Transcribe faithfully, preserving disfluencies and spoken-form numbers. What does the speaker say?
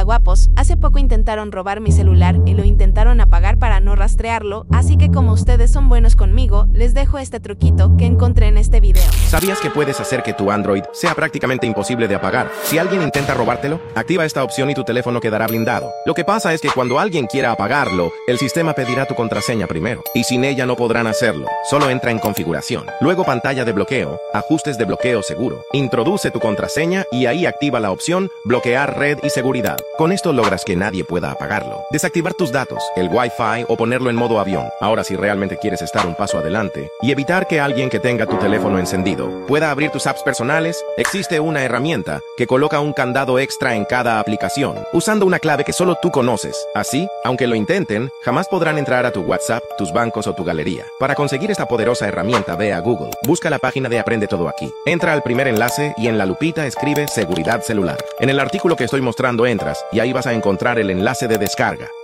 guapos, hace poco intentaron robar mi celular y lo intentaron apagar para no rastrearlo, así que como ustedes son buenos conmigo, les dejo este truquito que encontré en este video. ¿Sabías que puedes hacer que tu Android sea prácticamente imposible de apagar? Si alguien intenta robártelo, activa esta opción y tu teléfono quedará blindado. Lo que pasa es que cuando alguien quiera apagarlo, el sistema pedirá tu contraseña primero, y sin ella no podrán hacerlo. Solo entra en configuración, luego pantalla de bloqueo, ajustes de bloqueo seguro, introduce tu contraseña y ahí activa la opción bloquear red y seguridad. Con esto logras que nadie pueda apagarlo. Desactivar tus datos, el Wi-Fi o ponerlo en modo avión. Ahora si realmente quieres estar un paso adelante y evitar que alguien que tenga tu teléfono encendido pueda abrir tus apps personales, existe una herramienta que coloca un candado extra en cada aplicación, usando una clave que solo tú conoces. Así, aunque lo intenten, jamás podrán entrar a tu WhatsApp, tus bancos o tu galería. Para conseguir esta poderosa herramienta, ve a Google, busca la página de Aprende Todo Aquí. Entra al primer enlace y en la lupita escribe seguridad celular. En el artículo que estoy mostrando entras y ahí vas a encontrar el enlace de descarga.